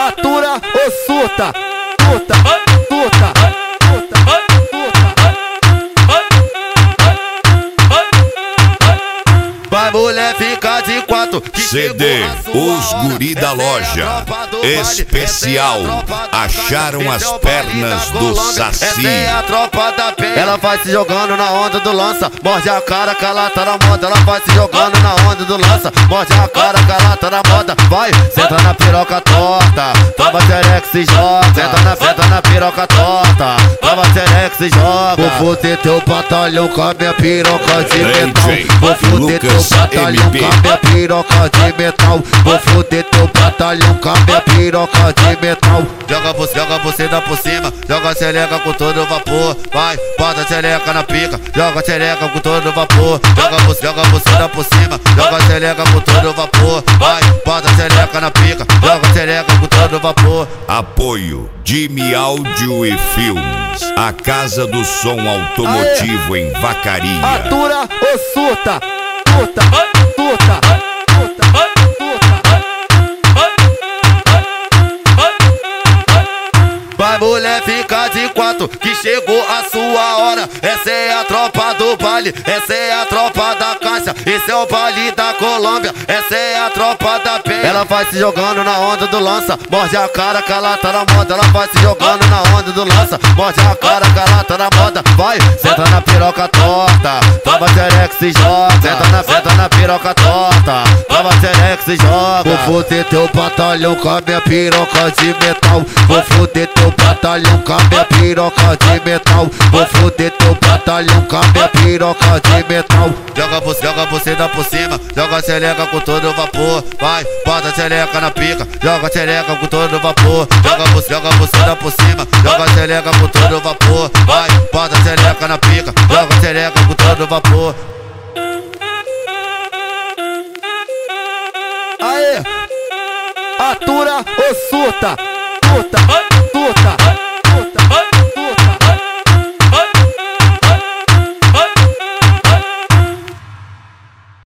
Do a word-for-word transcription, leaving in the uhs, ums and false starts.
atura ou surta, surta, surta, surta, surta. Vai mulher ficar de quatro que C D Os Guri da Loja Especial Acharam as Pernas do Saci. Essa é a tropa da penha. Ela vai se jogando na onda do lança, morde a cara que ela tá na moda. Ela vai se jogando na onda do lança, morde a cara que ela tá na moda. Vai, senta na piroca torta, toma xereca e se joga. Senta na, senta na piroca torta, toma xereca e se joga. Vou foder teu batalhão com a minha piroca de metal. Vou foder teu batalhão com a minha piroca de metal. Vou foder teu batalhão com a minha piroca de metal. Joga você, joga você dá por cima, joga a xereca com todo vapor. Vai, bota a xereca na pica, joga a xereca com todo vapor. Joga você, joga você dá por cima, joga a xereca com todo vapor. Vai, bota a xereca na pica, joga a xereca com todo vapor. Apoio Jimmy Áudio e Filmes, a casa do som automotivo em Vacaria. Atura ou surta, surta, surta, surta, surta. Vai mulher ficar de quatro que chegou a sua hora. Essa é a tropa do baile, essa é a tropa da caixa, esse é o baile da Colômbia, essa é a tropa da penha. Ela vai se jogando na onda do lança, morde a cara que ela tá na moda. Ela vai se jogando na onda do lança, morde a cara que ela tá na moda. Vai, senta na piroca torta, toma xereca e se joga. Senta na, senta na piroca torta, toma xereca e se joga. Vou foder teu batalhão com a minha piroca de metal. Vou foder teu batalhão com a minha piroca de metal. Vou foder teu batalhão com a minha piroca de metal. Joga você, joga você dá por cima, joga a xereca com todo vapor. Vai, bota a xereca na pica, joga a xereca com todo vapor. Joga você, joga você dá por cima, joga a xereca com todo vapor. Vai, bota a xereca na pica, joga a xereca com todo vapor. Aê, atura ou surta, surta.